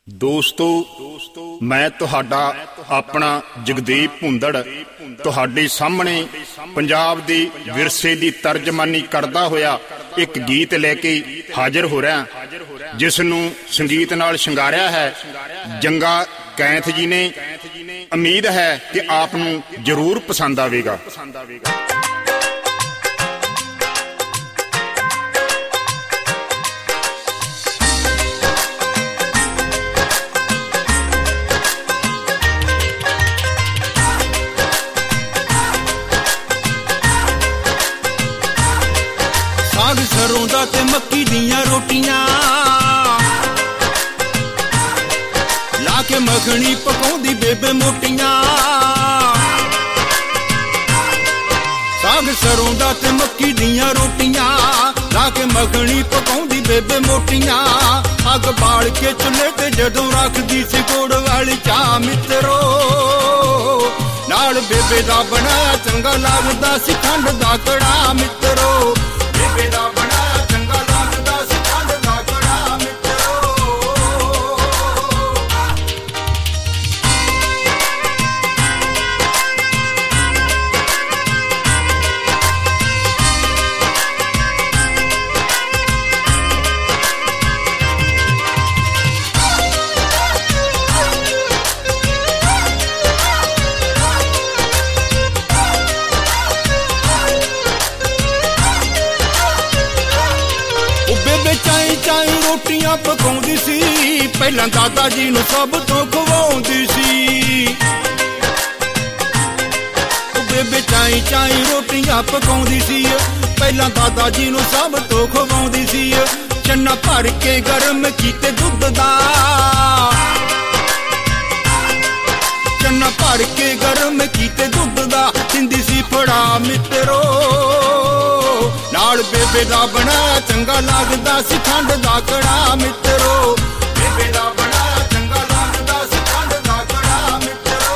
ਦੋਸਤੋ, ਮੈਂ ਤੁਹਾਡਾ ਆਪਣਾ ਜਗਦੀਪ ਭੁੰਦੜ ਤੁਹਾਡੇ ਸਾਹਮਣੇ ਪੰਜਾਬ ਦੇ ਵਿਰਸੇ ਦੀ ਤਰਜਮਾਨੀ ਕਰਦਾ ਹੋਇਆ ਇੱਕ ਗੀਤ ਲੈ ਕੇ ਹਾਜ਼ਰ ਹੋ ਰਿਹਾ, ਜਿਸ ਨੂੰ ਸੰਗੀਤ ਨਾਲ ਸ਼ਿੰਗਾਰਿਆ ਹੈ ਜੰਗਾ ਕੈਂਥ ਜੀ ਨੇ। ਉਮੀਦ ਹੈ ਕਿ ਆਪ ਨੂੰ ਜ਼ਰੂਰ ਪਸੰਦ ਆਵੇਗਾ। ਸਾਗ ਸਰੋਂ ਦਾ ਤੇ ਮੱਕੀ ਦੀਆਂ ਰੋਟੀਆਂ ਲਾ ਕੇ ਮੱਖਣੀ ਪਕਾਉਂਦੀ ਬੇਬੇ ਮੋਟੀਆਂ। ਸਾਗ ਸਰੋਂ ਦਾ ਤੇ ਮੱਕੀ ਦੀਆਂ ਰੋਟੀਆਂ ਲਾ ਕੇ ਮੱਖਣੀ ਪਕਾਉਂਦੀ ਬੇਬੇ ਮੋਟੀਆਂ। ਅੱਗ ਬਾਲ ਕੇ ਚੁੱਲ੍ਹੇ ਤੇ ਜਦੋਂ ਰੱਖਦੀ ਸੀ ਗੁੜ ਵਾਲੀ ਚਾਹ ਮਿੱਤਰੋ, ਨਾਲ ਬੇਬੇ ਦਾ ਬਣਾਇਆ ਚੰਗਾ ਲੱਗਦਾ ਸੀ ਖੰਡ ਦਾ ਕੜਾ ਮਿੱਤਰੋ। ਬੇਬੇ ਦਾ ਬਣਾਇਆ ਚੰਗਾ ਲੱਗਦਾ ਸੀ ਖੰਡ ਦਾ ਕੜਾ ਮਿੱਤਰੋ। ਚਾਈ ਰੋਟੀਆਂ ਪਕਾਉਂਦੀ ਸੀ, ਪਹਿਲਾਂ ਦਾਦਾ ਜੀ ਨੂੰ ਸਭ ਤੋਂ ਖਵਾਉਂਦੀ ਸੀ। ਬੇਬੇ ਚਾਈ ਰੋਟੀਆਂ ਪਕਾਉਂਦੀ ਸੀ, ਪਹਿਲਾਂ ਦਾਦਾ ਜੀ ਨੂੰ ਸਭ ਤੋਂ ਖਵਾਉਂਦੀ ਸੀ। ਚੰਨਾ ਭਰ ਕੇ ਗਰਮ ਕੀਤੇ ਦੁੱਧ ਦਾ, ਚੰਨਾ ਭਰ ਕੇ ਗਰਮ ਕੀਤੇ ਦੁੱਧ ਦਾ ਦਿੰਦੀ ਸੀ ਫੜਾ ਮਿੱਤਰੋ। ਨਾਲ ਬੇਬੇ ਦਾ ਬਣਾਇਆ ਚੰਗਾ ਲੱਗਦਾ ਸੀ ਖੰਡ ਦਾ ਕੜਾ ਮਿੱਤਰੋ। ਬੇਬੇ ਦਾ ਬਣਾਇਆ ਚੰਗਾ ਲੱਗਦਾ ਸੀ ਖੰਡ ਦਾ ਕੜਾ ਮਿੱਤਰੋ।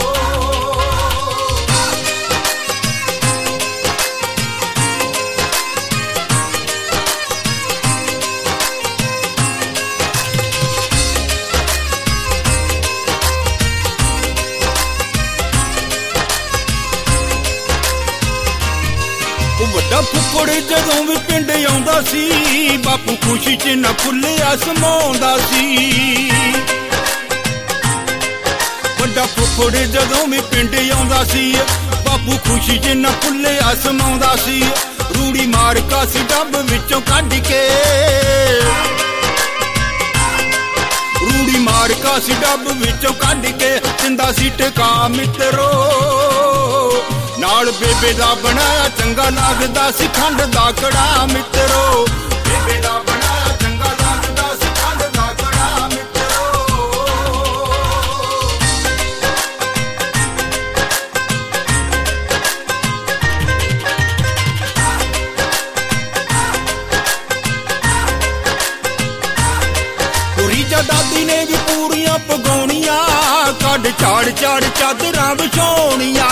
ਵੱਡਾ ਫੁੱਫੜ ਜਦੋਂ ਵੀ ਪਿੰਡ ਆਉਂਦਾ ਸੀ, ਬਾਪੂ ਖੁਸ਼ੀ ਚ ਨਾ ਫੁੱਲਿਆ ਸਮਾਉਂਦਾ ਸੀ। ਵੱਡਾ ਫੁੱਫੜ ਜਦੋਂ ਵੀ ਪਿੰਡ ਆਉਂਦਾ ਸੀ, ਬਾਪੂ ਖੁਸ਼ੀ ਚ ਨਾ ਫੁੱਲਿਆ ਸਮਾਉਂਦਾ ਸੀ। ਰੂੜੀ ਮਾਰ ਕਾਸੀ ਡੱਬ ਵਿੱਚੋਂ ਕੱਢ ਕੇ, ਰੂੜੀ ਮਾਰ ਕਾਸੀ ਡੱਬ ਵਿੱਚੋਂ ਕੱਢ ਕੇ ਦਿੰਦਾ ਸੀ ਟਿਕਾ ਮਿੱਤਰੋ। ਨਾਲ ਬੇਬੇ ਦਾ ਬਣਾਇਆ ਚੰਗਾ ਲੱਗਦਾ ਸੀ ਖੰਡ ਦਾ ਕੜਾ ਮਿੱਤਰੋ। ਬੇਬੇ ਦਾ ਬਣਾਇਆ ਚੰਗਾ ਲੱਗਦਾ ਸੀ ਖੰਡ ਦਾ ਕੜਾ ਮਿੱਤਰੋ। ਰੀਜਾ ਦਾਦੀ ਨੇ ਵੀ ਪੂਰੀਆਂ ਪਗਾਉਣੀਆਂ, ਕੱਢ ਝਾੜ ਝਾੜ ਚਾਦਰਾਂ ਵਿਛਾਉਣੀਆਂ।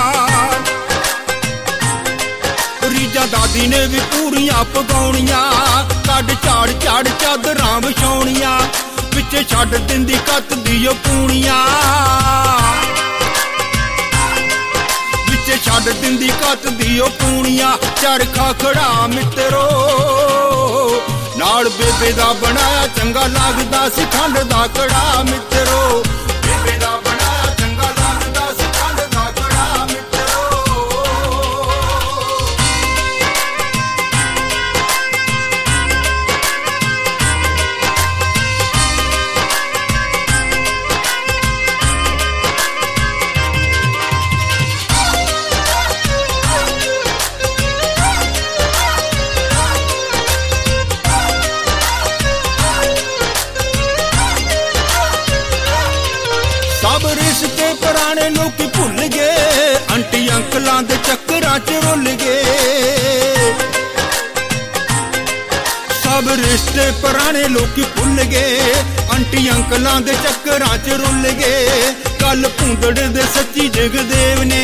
ਰੀਜਾ ਦਾਦੀ ਨੇ ਵੀ ਪੂਰੀਆਂ ਪਗਾਉਣੀਆਂ, ਕੱਢ ਝਾੜ ਝਾੜ ਚਾਦਰਾਂ ਵਿਛਾਉਣੀਆਂ। ਪਿੱਛੇ ਛੱਡ ਦਿੰਦੀ ਕੱਤ ਦੀ ਉਹ ਪੂਣੀਆਂ, ਪਿੱਛੇ ਛੱਡ ਦਿੰਦੀ ਕੱਤ ਦੀ ਉਹ ਪੂਣੀਆਂ। ਚਰਖਾ ਖੜਾ ਮਿੱਤਰੋ, ਨਾਲ ਬੇਬੇ ਦਾ ਬਣਾਇਆ ਚੰਗਾ ਲੱਗਦਾ ਸੀ ਖੰਡ ਦਾ ਕੜਾ ਮਿੱਤਰੋ। ਬੇਬੇ ਦਾ ਬਣਾਇਆ ਚੰਗਾ ਲੱਗਦਾ ਸੀ ਖੰਡ ਦਾ ਕੜਾ ਮਿੱਤਰੋ। ਸਭ ਰਿਸ਼ਤੇ ਪੁਰਾਣੇ ਲੋਕੀ ਭੁੱਲ ਗਏ, ਆਂਟੀ ਅੰਕਲਾਂ ਦੇ ਚੱਕਰਾਂ ਚ ਰੁੱਲ ਗਏ। ਸਭ ਰਿਸ਼ਤੇ ਪੁਰਾਣੇ ਲੋਕੀ ਭੁੱਲ ਗਏ, ਆਂਟੀ ਅੰਕਲਾਂ ਦੇ ਚੱਕਰਾਂ ਚ ਰੁੱਲ ਗਏ। ਗੱਲ ਭੁੰਦੜ ਦੇ ਸੱਚੀ ਜਗਦੇਵ ਨੇ,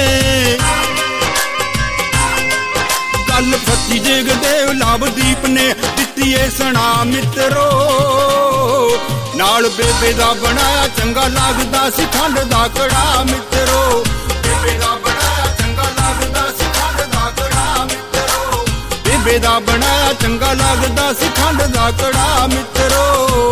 ਗੱਲ ਸੱਚੀ ਜਗਦੇਵ ਲਵਦੀਪ ਨੇ ਦਿੱਤੀ ਏ ਸੁਣਾ ਮਿੱਤਰੋ। ਨਾਲ ਨਾਲ ਬੇਬੇ ਦਾ ਬਣਾਇਆ ਚੰਗਾ ਲੱਗਦਾ ਸੀ ਖੰਡ ਦਾ ਕੜਾ ਮਿੱਤਰੋ। ਬੇਬੇ ਦਾ ਬਣਾਇਆ ਚੰਗਾ ਲੱਗਦਾ ਸੀ ਖੰਡ ਦਾ ਕੜਾ ਮਿੱਤਰੋ। ਬੇਬੇ ਦਾ ਬਣਾਇਆ ਚੰਗਾ ਲੱਗਦਾ ਸੀ ਖੰਡ ਦਾ ਕੜਾ ਮਿੱਤਰੋ।